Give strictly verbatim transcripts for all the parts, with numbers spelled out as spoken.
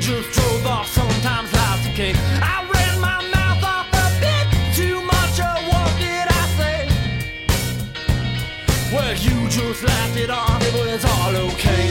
just drove off, sometimes life's okay. I ran my mouth off a bit too much, or what did I say? Well, you just laughed it off, it was all okay.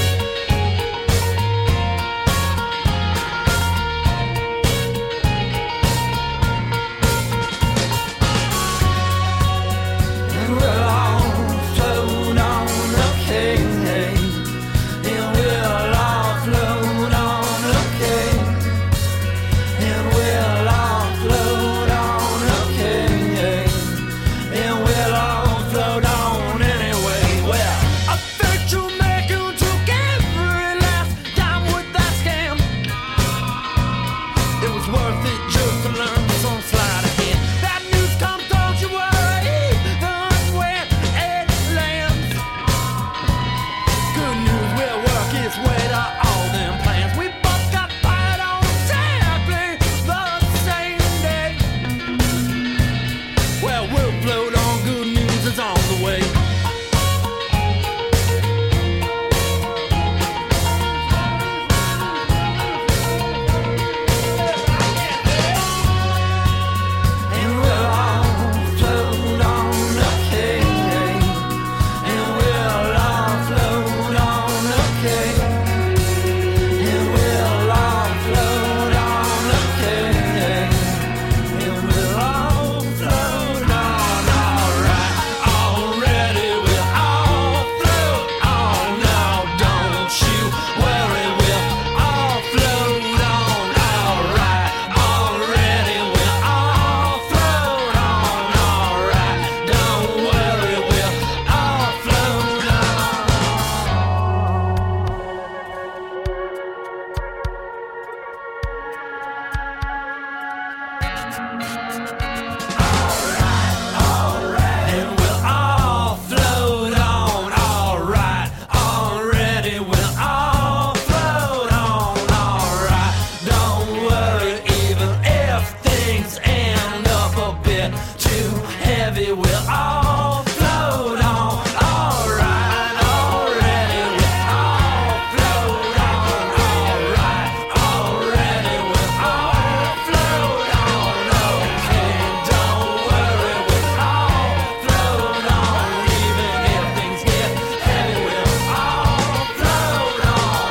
We'll all float on, alright, already. We'll all float on, alright, already. We'll all float on, okay. Don't worry, we'll all float on, even if things get heavy. We'll all float on,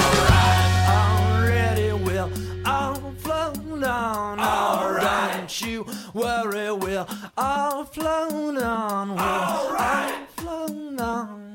alright, already. We'll all float on, alright. Don't you worry, we'll all float on, we'll all float on.